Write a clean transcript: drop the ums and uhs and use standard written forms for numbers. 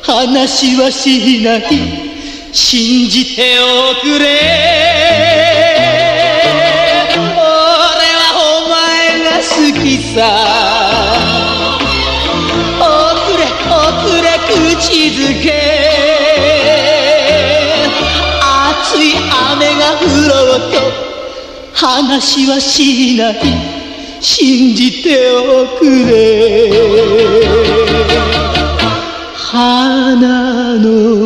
話はしない信じておくれ俺はお前が好きさおくれ口づけ熱い雨が降ろうと話はしない信じておくれ花の